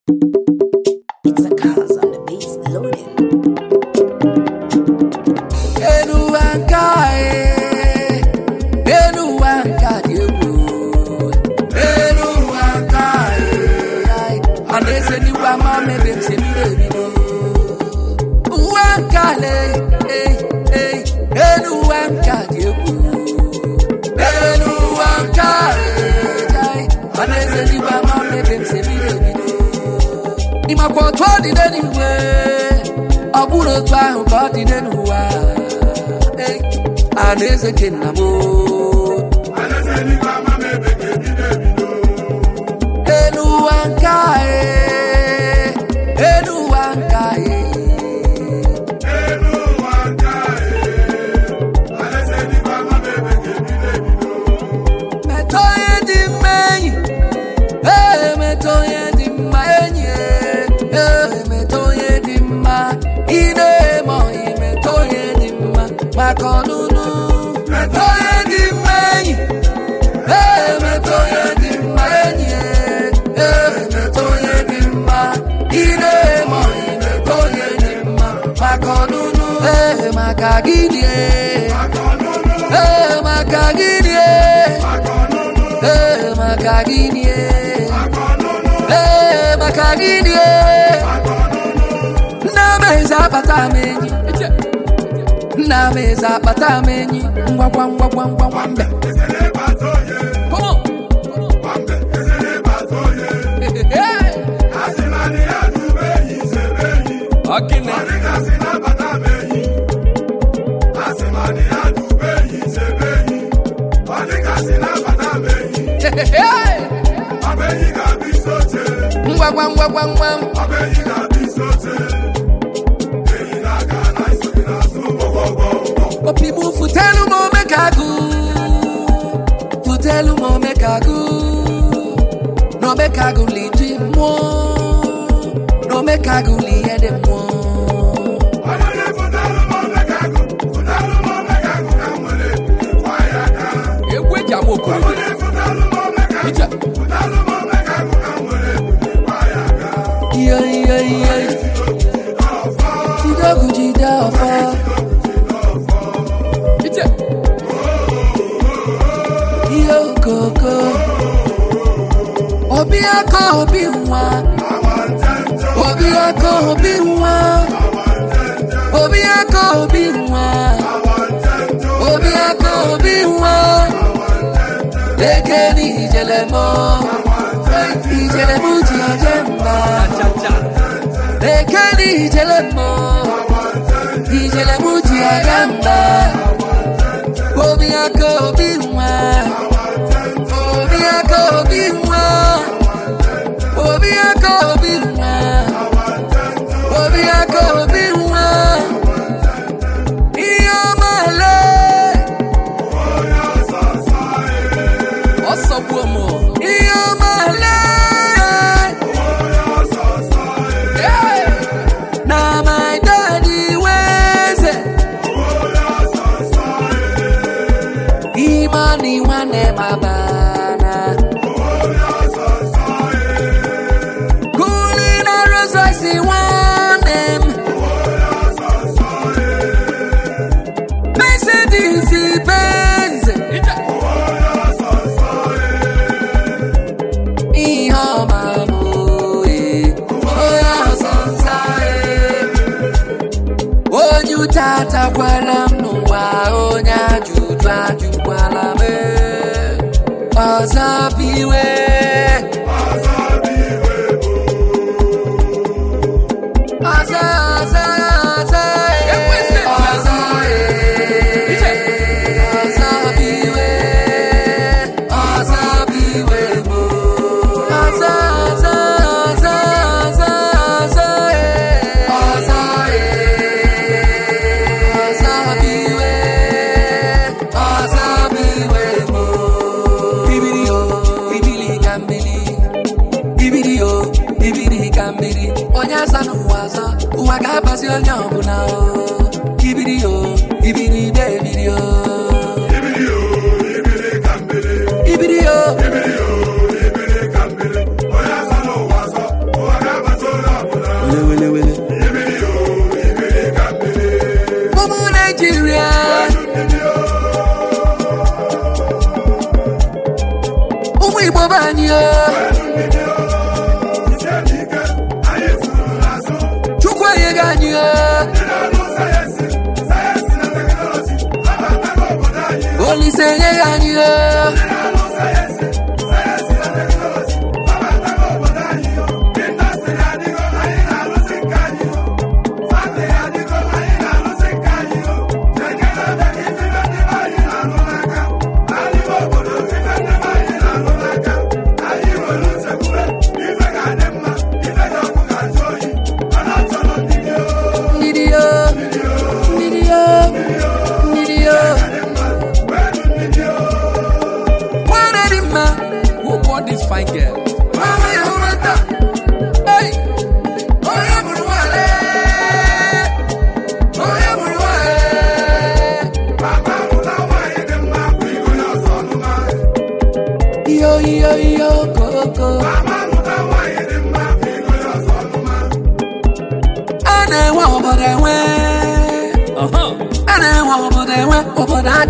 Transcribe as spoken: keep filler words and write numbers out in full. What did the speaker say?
It's a cause on the beats loading. Enuankai, Enuankai, Enuankai. And they say you are my baby, say me baby. Uankale, hey, hey, Enuankai, Enuankai. And they say you are my baby, say me baby. Ima kwa twadi deni we, aburo twa ukati deni wa. Hey, aneze kena mo. Aneze ni mama mebe kedi debi do. Enuankai, Enuankai, Enuankai. Aneze ni mama mebe kedi debi do. Metoye di mei, eh metoye di mei. Ine mo ime toye dimma makonunu me toye dimma eh me toye dimma eh me toye dimma ine mo ime toye dimma makonunu eh makagini makonunu eh makagini eh makagini eh makagini Zapata meni, na me zapata meni, ngwa ngwa ngwa ngwa ngwa ngwa. Come on, wambe, esele batoye. Asimani adube yisebeyi. Akine. Asina bata meni. Asimani adube yisebeyi. Asina bata meni. Abeyi kabisote. Ngwa ngwa ngwa ngwa ngwa. Abeyi kabisote. People futelu mo mekagu, futelu mo mekagu, no mekagu li di mo, no mekagu li ede mo. Ayale futelu mo mekagu, futelu mo mekagu kamole, wayaka. Ewe jamo kuri. Ayale futelu mo mekagu, futelu mo mekagu kamole, wayaka. Yeah yeah yeah. Jidogu jidafa. Koko Obi ako obi nwa Obi ako obi nwa Obi ako obi nwa Obi ako obi nwa Lekeni ijelemo Ijelemu ti ajemba Lekeni ijelemo Ijelemu ti ajemba Obi ako obi nwa Tata kwala mnuwa onya jujwa jukwala me Azabiwe Azabiwe Aza aza aza Aza Azabiwe Azabiwe Aza aza aza aza Aza Onyasa nuwaza, uwaga basi onyambuna Ibiri yo, ibiri baby yo Ibiri yo, ibiri kambili Ibiri yo, ibiri yo, ibiri kambili Onyasa nuwaza, uwaga